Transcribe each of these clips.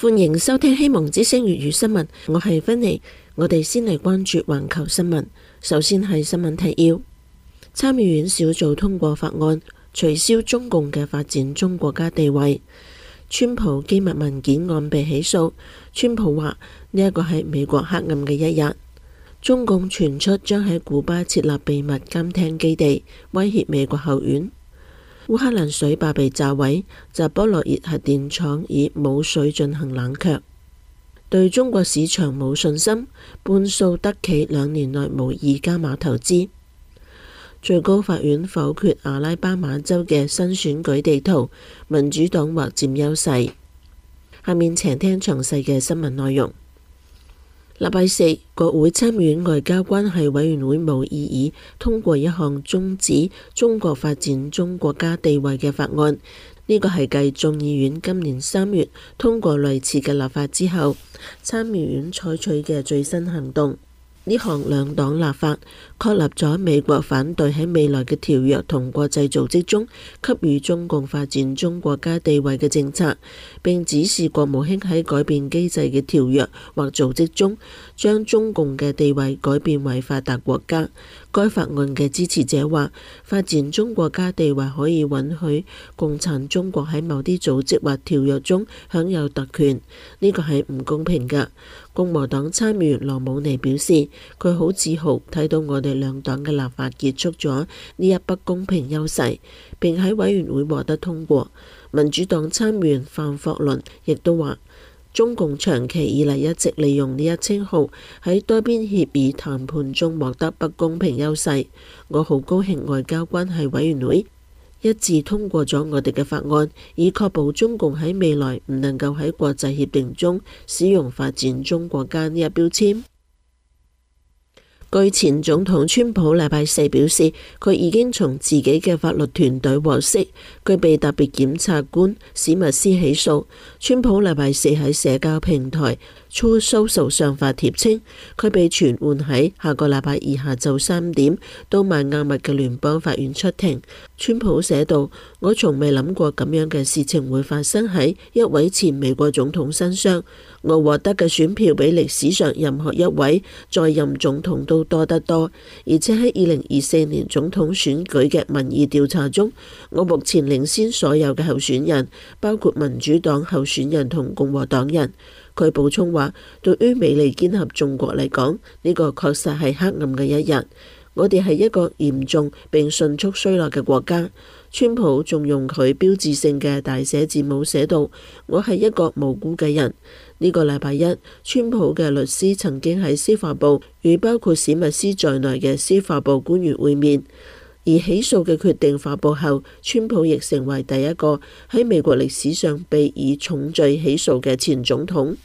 歡迎收聽希望之聲粵語新聞，我係芬妮。我哋先嚟關注環球新聞。首先係新聞提要：參議院小組通過法案，取消中共嘅發展中國家地位。川普機密文件案被起訴，川普話呢一個係美國黑暗嘅一日。中共傳出將喺古巴設立秘密監聽基地，威脅美國後院。烏克蘭水壩被炸毀，扎波羅熱核電廠以冇水進行冷卻。對中國市場冇信心，半數德企2年內無意加碼投資。最高法院否決阿拉巴馬州嘅新選舉地圖，民主黨或佔優勢。下面請聽詳細嘅新聞內容。禮拜四，國會參議院外交關係委員會無異議通過一項終止中國發展中國家地位嘅法案。呢個係繼眾議院今年3月通過類似嘅立法之後，參議院採取嘅最新行動。呢項兩黨立法確立咗美國反對喺未來嘅條約同國際組織中給予中共發展中國家地位嘅政策，並指示國務卿喺改變機制嘅條約或組織中將中共嘅地位改變為發達國家。該法案嘅支持者話，發展中國家地位可以允許共產中國喺某啲組織或條約中享有特權，呢個係唔公平㗎。共和黨參議員羅姆尼表示，佢好自豪睇到我哋兩黨嘅立法結束咗呢一不公平優勢，並喺委員會獲得通過。民主黨參議員范霍倫亦都話，中共長期以嚟一直利用呢一稱號喺多邊協議談判中獲得不公平優勢。我好高興外交關係委員會一致通過咗我哋嘅法案，以確保中共喺未來唔能夠喺國際協定中使用發展中國家呢一標籤。據前總統川普禮拜四表示，佢已經從自己嘅法律團隊獲悉，佢被特別檢察官史密斯起訴。川普禮拜四喺社交平台Truth Social上發帖稱，佢被傳喚喺下個禮拜二下晝3點到邁阿密嘅聯邦法院出庭。川普寫道：我從未諗過咁樣嘅事情會發生喺一位前美國總統身上。我獲得嘅選票比歷史上任何一位在任總統都多得多，而且喺2024年總統選舉嘅民意調查中，我目前領先所有嘅候選人，包括民主黨候選人同共和黨人。佢補充話，對於美利堅合眾國嚟講，呢個確實係黑暗嘅一日。我哋係一個嚴重並迅速衰落嘅國家。川普仲用佢標誌性嘅大寫字母寫道：我係一個無辜嘅人。呢個禮拜一，川普嘅律師曾經喺司法部與包括史密斯在內嘅司法部官員會面，而起訴嘅決定發佈後，川普亦成為第一個喺美國歷史上被以重罪起訴嘅前總統。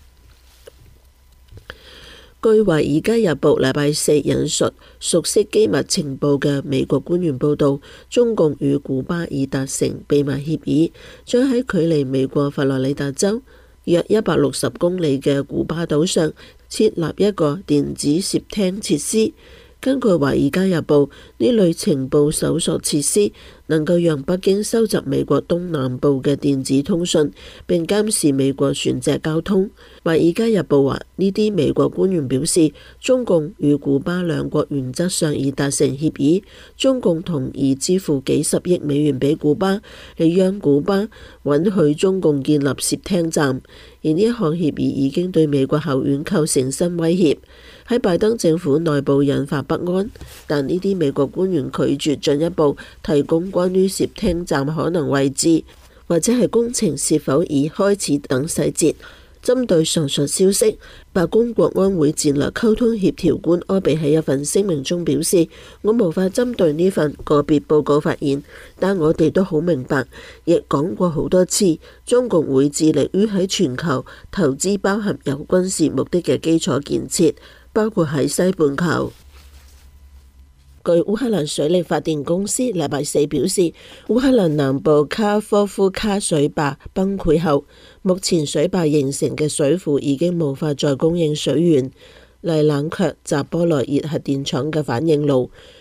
據《華爾街日報》禮拜四引述熟悉機密情報嘅美國官員報道，中共與古巴已達成秘密協議，將喺距離美國佛羅里達州約160公里嘅古巴島上設立一個電子竊聽設施。根據《華爾街日報》，呢類情報搜索設施能夠讓北京收集美國東南部嘅電子通訊，並監視美國船隻交通。《華爾街日報》話，呢啲美國官員表示，中共與古巴兩國原則上已達成協議，中共同意支付幾十億美元俾古巴，嚟讓古巴允許中共建立竊聽站。而呢一項協議已經對美國後院構成新威脅，喺拜登政府內部引發不安。但呢啲美國官員拒絕進一步提供關於竊聽站可能位置或者係工程是否已開始等細節。針對上述消息，白宮國安會戰略溝通協調官柯比喺一份聲明中表示，我無法針對呢份個別報告發言，但我哋都好明白，亦講過好多次，中共會致力於喺全球投資包含有軍事目的嘅基礎建設，包括喺西半球。據烏克蘭水力發電公司禮拜四表示，烏克蘭南部卡科夫卡水壩崩潰後，目前水壩形成嘅水庫已經無法再供應水源，嚟冷卻扎波羅熱核電廠嘅反應爐。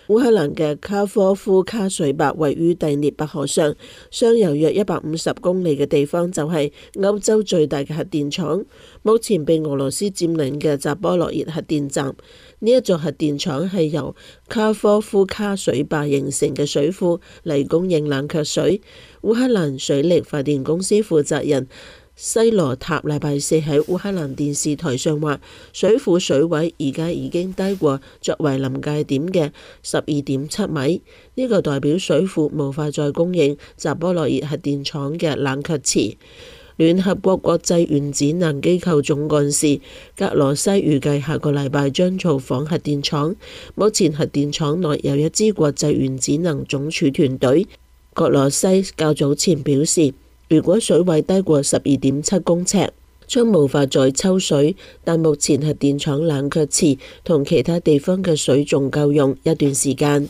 烏克蘭嘅卡科夫卡水壩位於第聶伯河上，上游約150公里嘅地方就係歐洲最大嘅核電廠，目前被俄羅斯佔領嘅扎波羅熱核電站。呢一座核電廠係由卡科夫卡水壩形成嘅水庫嚟供應冷卻水。烏克蘭水力發電公司負責人西羅塔禮拜四喺烏克蘭電視台上話，水庫水位而家已經低過作為臨界點嘅12.7米，呢個代表水庫無法再供應扎波羅熱核電廠嘅冷卻池。聯合國國際原子能機構總幹事格羅西預計下個禮拜將造訪核電廠。目前核電廠內有一支國際原子能總署團隊。格羅西較早前表示，如果水位低過12.7公尺，將無法再抽水，但目前核電廠冷卻池同其他地方嘅水仲夠用一段時間。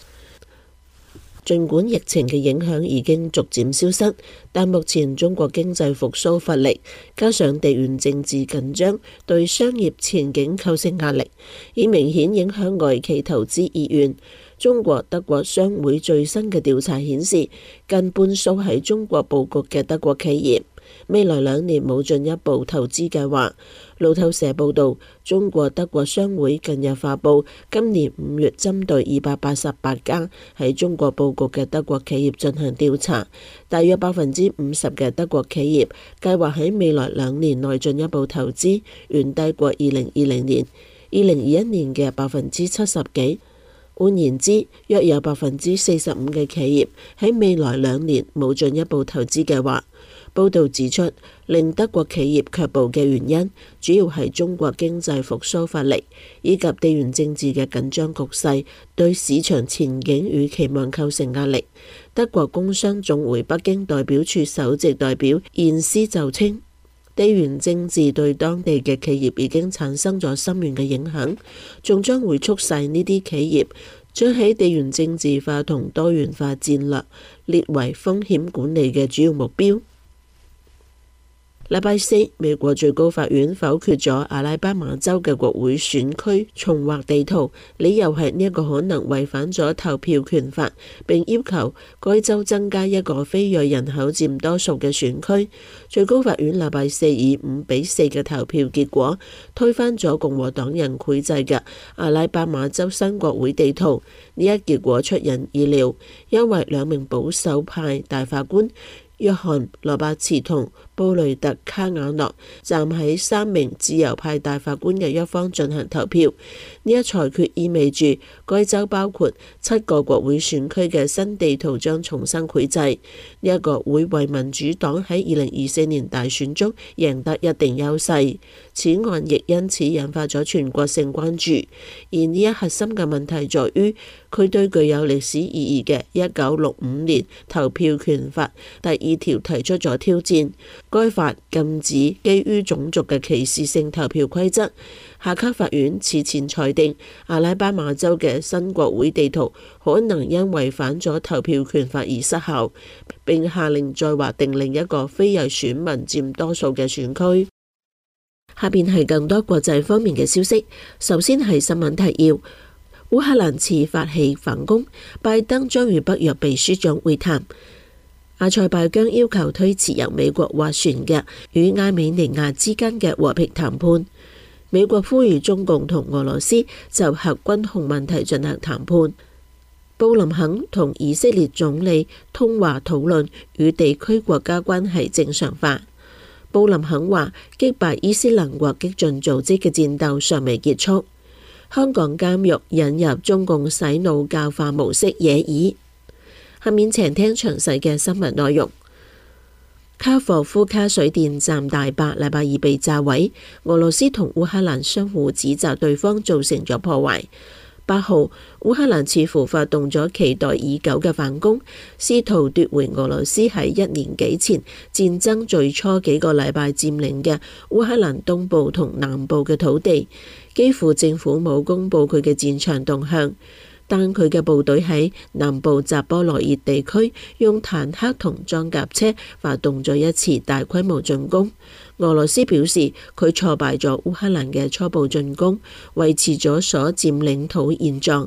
儘管疫情嘅影響已經逐漸消失，但目前中國經濟復甦乏力，加上地緣政治緊張，對商業前景構成壓力，已明顯影響外企投資意願。中國德國商會最新嘅調查顯示，近半數喺中國佈局嘅德國企業，未來2年冇進一步投資計劃。路透社報導，中國德國商會近日發布今年5月針對288家喺中國佈局嘅德國企業進行調查，大約50%嘅德國企業計劃喺未來2年內進一步投資，遠低過2020年、2021年嘅70%幾。換言之，約有45%嘅企業喺未來2年冇進一步投資計劃。報導指出，令德國企業卻步嘅原因，主要係中國經濟復甦乏力，以及地緣政治嘅緊張局勢對市場前景與期望構成壓力。德國工商總會北京代表處首席代表燕斯就稱，地緣政治對當地嘅企業已經產生咗深遠嘅影響，仲將會促使呢啲企業將喺地緣政治化同多元化戰略列為風險管理嘅主要目標。禮拜四，美國最高法院否決咗阿拉巴馬州嘅國會選區重劃地圖，理由係呢一個可能違反咗投票權法，並要求該州增加一個非裔人口佔多數嘅選區。最高法院禮拜四以5-4嘅投票結果推翻咗共和黨人繪製嘅阿拉巴馬州新國會地圖。呢一結果出人意料，因為2名保守派大法官約翰羅伯茨同布雷特卡瓦諾站喺3名自由派大法官嘅一方進行投票。呢一裁決意味住該州包括7個國會選區嘅新地圖將重新繪製。呢一個會為民主黨喺2024年大選中贏得一定優勢。此案亦因此引發咗全國性關注。而呢一核心嘅問題在於，佢對具有歷史意義嘅1965年投票權法第2條提出咗挑戰。該法禁止基於種族嘅歧視性投票規則。下級法院此前裁定，阿拉巴馬州嘅新國會地圖可能因違反咗投票權法而失效，並下令再劃定另一個非裔選民佔多數嘅選區。下邊係更多國際方面嘅消息。首先係新聞提要：烏克蘭次發起反攻，拜登將與北約秘書長會談。阿塞拜疆要求推遲由美國斡旋嘅與亞美尼亞之間嘅和平談判。美國呼籲中共同俄羅斯就核軍控問題進行談判。布林肯同以色列總理通話討論與地區國家關係正常化。布林肯話，擊敗伊斯蘭國激進組織嘅戰鬥尚未結束。香港監獄引入中共洗腦教化模式野耳。下面請聽詳細嘅新聞內容。卡科夫卡水電站大壩禮拜二被炸毀，俄羅斯同烏克蘭相互指責對方造成咗破壞。8號，烏克蘭似乎發動咗期待已久嘅反攻，試圖奪回俄羅斯喺1年幾前戰爭最初幾個禮拜佔領嘅烏克蘭東部同南部嘅土地。基輔政府冇公布佢嘅戰場動向，但佢嘅部隊喺南部扎波羅熱地區用坦克同裝甲車發動咗一次大規模進攻。俄羅斯表示佢挫敗咗烏克蘭嘅初步進攻，維持咗所佔領土現狀。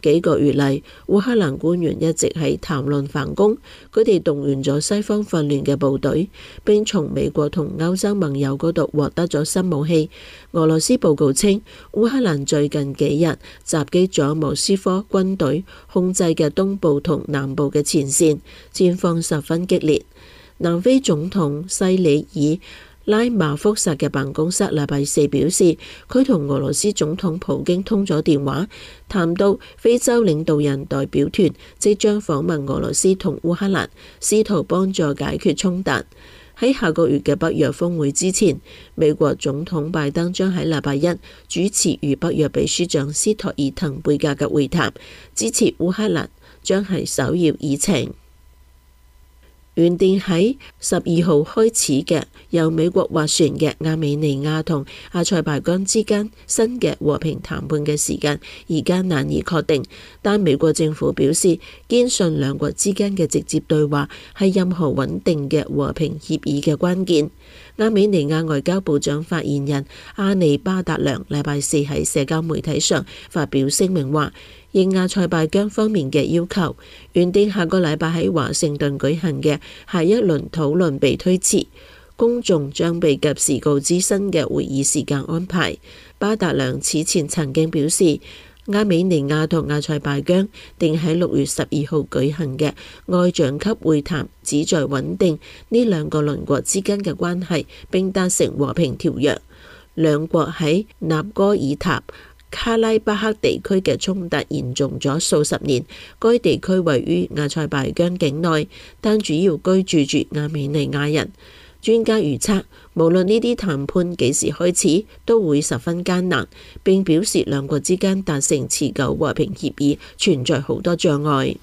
幾個月嚟，烏克蘭官員一直喺談論反攻，佢哋動員咗西方訓練嘅部隊，並從美國同歐洲盟友嗰度獲得咗新武器。俄羅斯報告稱，烏克蘭最近幾日襲擊咗莫斯科軍隊控制嘅東部同南部嘅前線，戰況十分激烈。南非總統西里爾拉馬福薩嘅辦公室禮拜四表示，佢同俄羅斯總統普京通咗電話，談到非洲領導人代表團即將訪問俄羅斯同烏克蘭，試圖幫助解決衝突。喺下個月嘅北約峰會之前，美國總統拜登將喺禮拜一主持與北約秘書長斯托爾滕貝格嘅會談，支持烏克蘭將係首要議程。原定喺12號開始嘅由美國斡旋嘅亞美尼亞同阿塞拜疆之間新嘅和平談判嘅時間，而家難以確定。但美國政府表示，堅信兩國之間嘅直接對話係任何穩定嘅和平協議嘅關鍵。亞美尼亞外交部長發言人阿尼巴達良禮拜四喺社交媒體上發表聲明話，應阿塞拜疆方面嘅要求，原定下個禮拜喺華盛頓舉行嘅下一輪討論被推遲，公眾將被及時告知新嘅會議時間安排。巴達良此前曾經表示，亞美尼亞同阿塞拜疆定喺6月12號舉行嘅外長級會談，旨在穩定呢兩個鄰國之間嘅關係，並達成和平條約。兩國喺納戈爾塔卡拉巴克地區嘅衝突嚴重咗數十年，該地區位於阿塞拜疆境內，但主要居住亞美尼亞人。專家預測，無論呢啲談判幾時開始，都會十分艱難，並表示兩國之間達成持久和平協議存在好多障礙。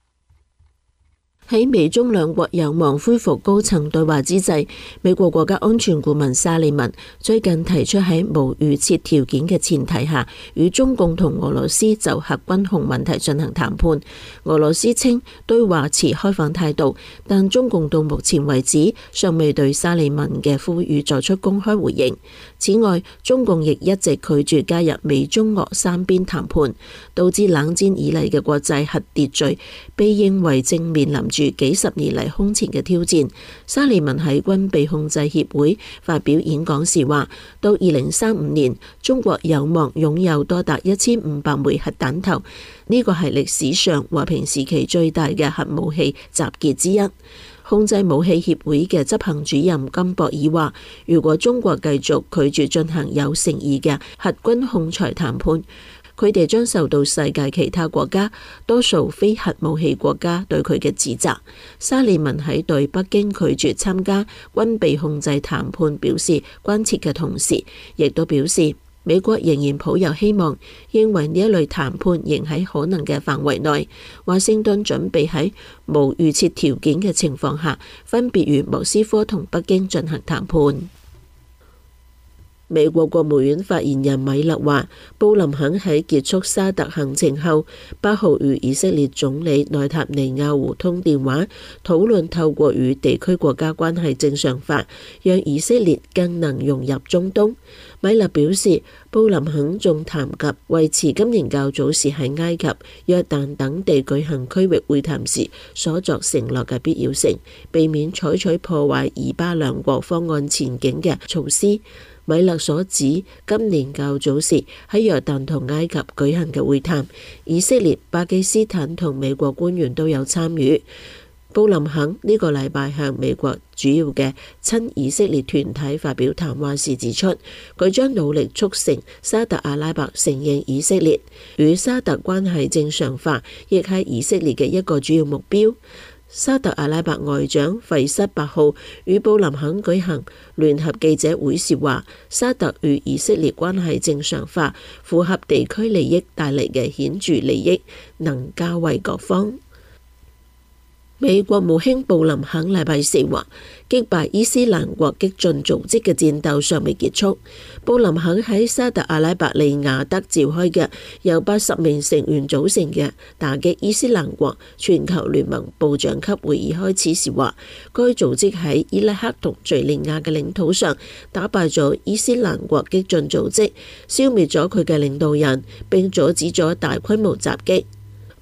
喺美中兩國有望恢復高層對話之際，美國國家安全顧問沙利文最近提出喺無預設條件嘅前提下，與中共同俄羅斯就核軍控問題進行談判。俄羅斯稱對話持開放態度，但中共到目前為止尚未對沙利文嘅呼籲作出公開回應。此外，中共亦一直拒絕加入美中俄三邊談判，導致冷戰以嚟嘅國際核秩序被認為正面臨住幾十年嚟空前嘅挑戰。沙利文喺軍備控制協會發表演講時話，到2035年，中國有望擁有多達1500枚核彈頭，呢個係歷史上和平時期最大嘅核武器集結之一。控制武器協會嘅執行主任金博爾話，如果中國繼續拒絕進行有誠意嘅核軍控裁談判，佢哋將受到世界其他國家多數非核武器國家對佢嘅指責。沙利文喺對北京拒絕參加軍備控制談判表示關切嘅同時，亦都表示美國仍然抱有希望，認為呢一類談判仍喺可能嘅範圍內。華盛頓準備喺無預設條件嘅情況下，分別與莫斯科同北京進行談判。美國國務院發言人米勒話，布林肯喺結束沙特行程後，8號與以色列總理內塔尼亞胡通電話，討論透過與地區國家關係正常化，讓以色列更能融入中東。米勒表示，布林肯仲談及維持今年較早時喺埃及、約旦等地舉行區域會談時所作承諾嘅必要性，避免採取破壞以巴兩國方案前景嘅措施。米勒所指今年較早時喺約旦同埃及舉行嘅會談，以色列、巴基斯坦同美國官員都有參與。布林肯呢個禮拜向美國主要嘅親以色列團體發表談話時指出，佢將努力促成沙特阿拉伯承認以色列，與沙特關係正常化，亦係以色列嘅一個主要目標。沙特阿拉伯外長費瑟8號與布林肯舉行聯合記者會時話，沙特與以色列關係正常化，符合地區利益帶嚟嘅顯著利益，能教惠各方。美國務卿布林肯禮拜四話，擊敗伊斯蘭國激進組織嘅戰鬥尚未結束。布林肯喺沙特阿拉伯利雅得召開嘅由80名成員組成嘅打擊伊斯蘭國全球聯盟部長級會議開始時話，該組織喺伊拉克同敘利亞嘅領土上打敗咗伊斯蘭國激進組織，消滅咗佢嘅領導人，並阻止咗大規模襲擊。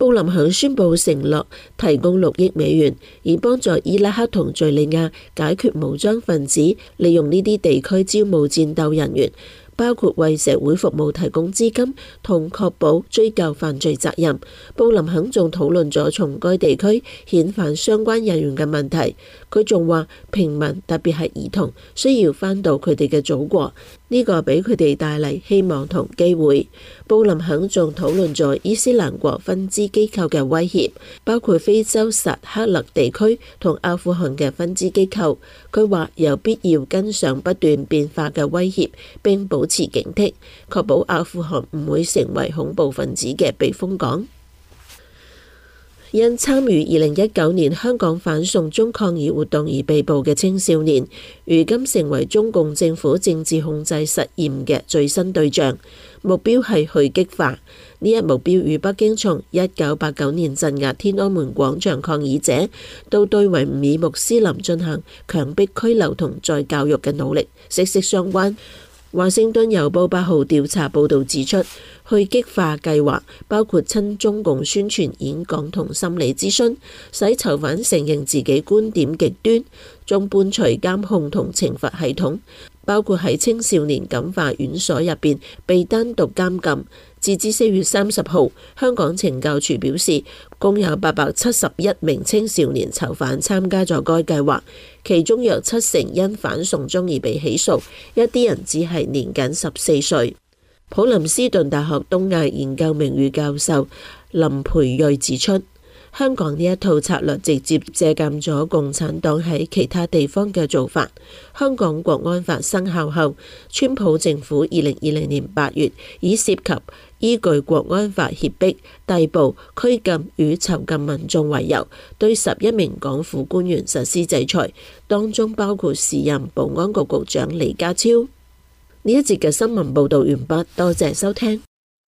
布林肯宣布承諾提供$6億，以幫助伊拉克同敘利亞解決武裝分子利用呢啲地區招募戰鬥人員，包括為社會服務提供資金同確保追究犯罪責任。布林肯仲討論咗從該地區遣返相關人員嘅問題。佢仲話平民特別係兒童需要返到佢哋嘅祖國，呢個俾佢哋帶嚟希望同機會。布林肯仲討論咗伊斯蘭國分支機構嘅威脅，包括非洲薩赫勒地區同阿富汗嘅分支機構。佢話有必要跟上不斷變化嘅威脅，並保持警惕，確保阿富汗唔會成為恐怖分子嘅避風港。因參與2019年香港反送中抗議活動而被捕嘅青少年，如今成為中共政府政治控制實驗嘅最新對象，目標係去激化。呢一目標與北京從1989年鎮壓天安門廣場抗議者，到對維吾爾穆斯林進行強迫拘留同再教育嘅努力息息相關。華盛頓郵報8號調查報導指出，去激化計劃包括親中共宣傳演講同心理諮詢，使囚犯承認自己觀點極端，仲伴隨監控同懲罰系統，包括喺青少年感化院所入邊被單獨監禁。截至4月30號，香港懲教署表示，共有871名青少年囚犯參加咗該計劃，其中約70%因反送中而被起訴，一啲人只係年僅14歲。普林斯頓大學東亞研究名譽教授林培瑞指出，香港呢一套策略直接借鑑咗共產黨喺其他地方嘅做法。香港國安法生效後，川普政府2020年8月以涉及依據國安法脅迫、逮捕、拘禁與囚禁民眾為由，對11名港府官員實施制裁，當中包括時任保安局局長李家超。呢一節嘅新聞報導完畢，多謝收聽。